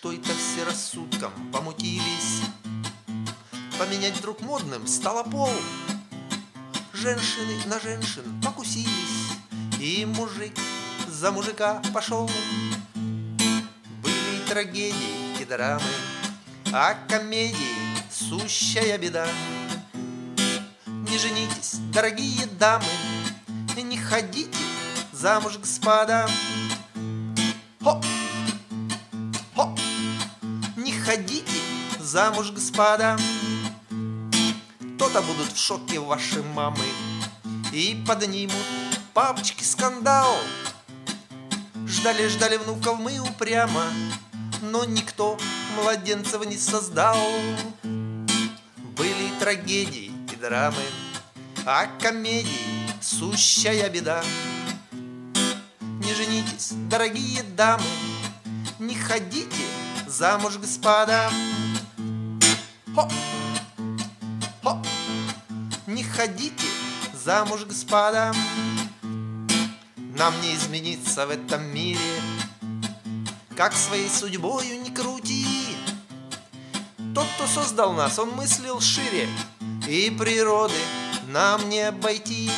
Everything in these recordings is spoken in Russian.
что-то все рассудком помутились. Поменять вдруг модным стало пол. Женщины на женщин покусились, и мужик за мужика пошел. Были трагедии и драмы, а комедии сущая беда. Не женитесь, дорогие дамы, не ходите замуж, господа. Хоп, хоп, не ходите замуж, господа. То-то будут в шоке ваши мамы и поднимут папочки скандал. Ждали внуков мы упрямо, но никто младенцев не создал. Были трагедии и драмы, а комедии сущая беда. Не женитесь, дорогие дамы, не ходите замуж, господа. Хоп, хоп, не ходите замуж, господа. Нам не измениться в этом мире, как своей судьбою не крути. Тот, кто создал нас, он мыслил шире, и природы нам не обойти.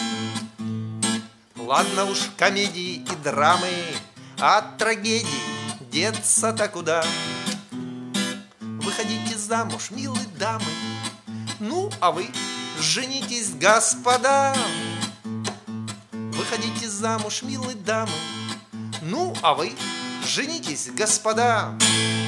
Ладно уж комедии и драмы, от трагедий деться-то куда? Выходите замуж, милые дамы, ну а вы женитесь, господа. Выходите замуж, милые дамы, ну а вы женитесь, господа.